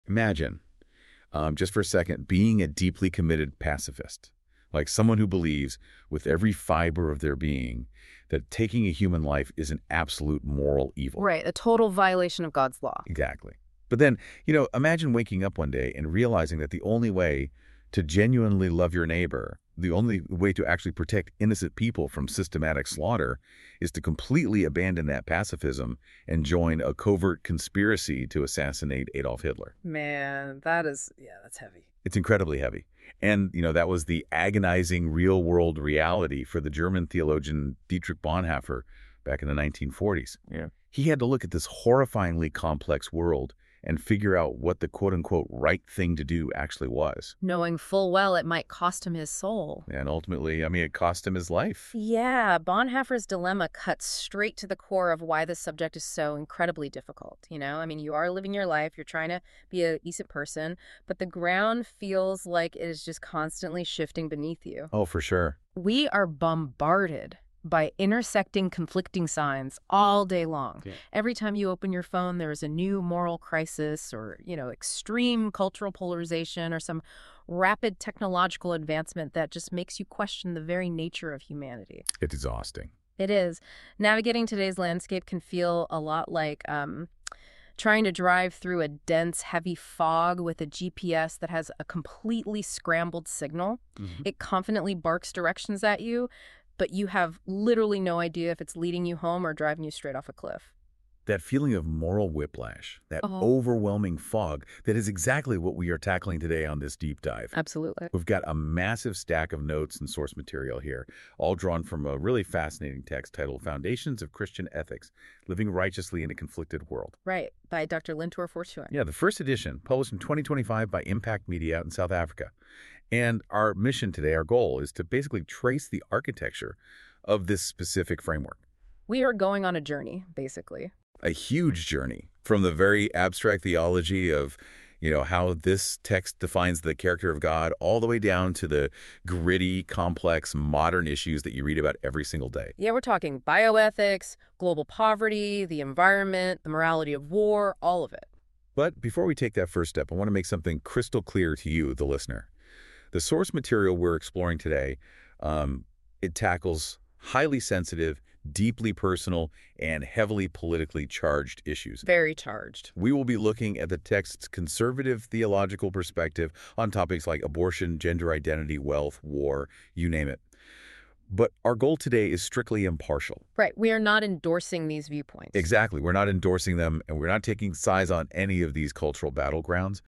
Imagine, just for a second, being a deeply committed pacifist, like someone who believes with every fiber of their being that taking a human life is an absolute moral evil. Right, a total violation of God's law. Exactly. But then, imagine waking up one day and realizing that the only way to genuinely love your neighbor, the only way to actually protect innocent people from systematic slaughter, is to completely abandon that pacifism and join a covert conspiracy to assassinate Adolf Hitler. Man, that's heavy. It's incredibly heavy. And, that was the agonizing real-world reality for the German theologian Dietrich Bonhoeffer back in the 1940s. Yeah. He had to look at this horrifyingly complex world and figure out what the quote-unquote right thing to do actually was. Knowing full well it might cost him his soul. And ultimately, it cost him his life. Yeah, Bonhoeffer's dilemma cuts straight to the core of why this subject is so incredibly difficult, you are living your life, you're trying to be a decent person, but the ground feels like it is just constantly shifting beneath you. Oh, for sure. We are bombarded by intersecting conflicting signs all day long. Yeah. Every time you open your phone, there is a new moral crisis or, extreme cultural polarization or some rapid technological advancement that just makes you question the very nature of humanity. It's exhausting. It is. Navigating today's landscape can feel a lot like trying to drive through a dense, heavy fog with a GPS that has a completely scrambled signal. Mm-hmm. It confidently barks directions at you, but you have literally no idea if it's leading you home or driving you straight off a cliff. That feeling of moral whiplash, that Uh-huh. overwhelming fog, that is exactly what we are tackling today on this deep dive. Absolutely. We've got a massive stack of notes and source material here, all drawn from a really fascinating text titled Foundations of Christian Ethics, Living Righteously in a Conflicted World. Right, by Dr. Lintor Fortuyn. Yeah, the first edition, published in 2025 by Impact Media out in South Africa. And our mission today, our goal, is to basically trace the architecture of this specific framework. We are going on a journey, basically. A huge journey from the very abstract theology of, how this text defines the character of God all the way down to the gritty, complex, modern issues that you read about every single day. Yeah, we're talking bioethics, global poverty, the environment, the morality of war, all of it. But before we take that first step, I want to make something crystal clear to you, the listener. The source material we're exploring today, it tackles highly sensitive, deeply personal, and heavily politically charged issues. Very charged. We will be looking at the text's conservative theological perspective on topics like abortion, gender identity, wealth, war, you name it. But our goal today is strictly impartial. Right, we are not endorsing these viewpoints. Exactly. We're not endorsing them, and we're not taking sides on any of these cultural battlegrounds.